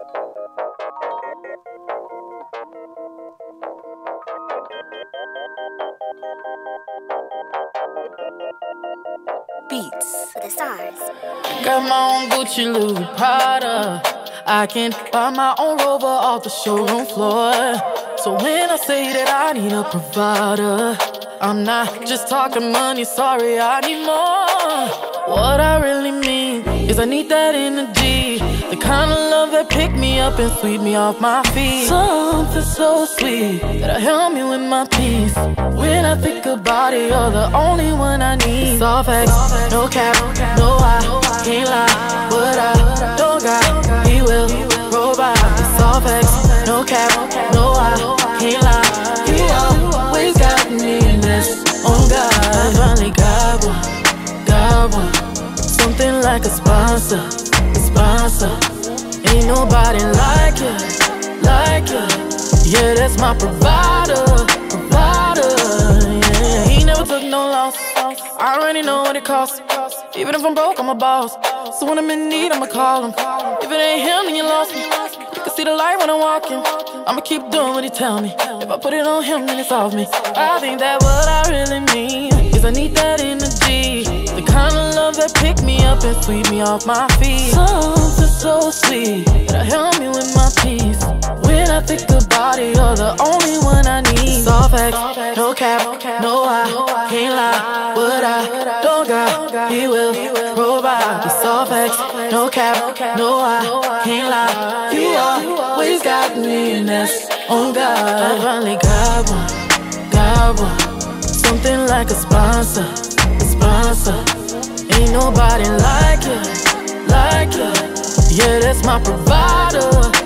Beats for the stars. Got my own Gucci, Louis Prada. I can buy my own Rover off the showroom floor. So when I say that I need a provider, I'm not just talking money, sorry, I need more. What I really mean is I need that energy, the kind of love that pick me up and sweep me off my feet. Something so sweet that'll help me with my peace. When I think about it, you're the only one I need. It's all facts, no cap, no I can't lie. What I don't got, he will provide. It's all facts, no cap, no I can't lie. You always got me in this, oh God. I finally got one. Something like a sponsor. Ain't nobody like you. Yeah, that's my provider. Yeah, he never took no loss. I already know what it costs. Even if I'm broke, I'm a boss. So when I'm in need, I'ma call him. If it ain't him, then you lost me. You can see the light when I'm walking. I'ma keep doing what he tell me. If I put it on him, then it's off me. I think that what I really mean is I need that energy, the kind of love that pick me up and sweep me off my feet. Something so sweet that'll help me with my peace. When I think about it, you're the only one I need. It's all facts, no cap, no I can't lie. What I don't got, he will provide. It's all facts, no cap, no I can't lie. You always got me in this, oh God. I finally got one. Something like a sponsor. Ain't nobody like you. Yeah, that's my provider.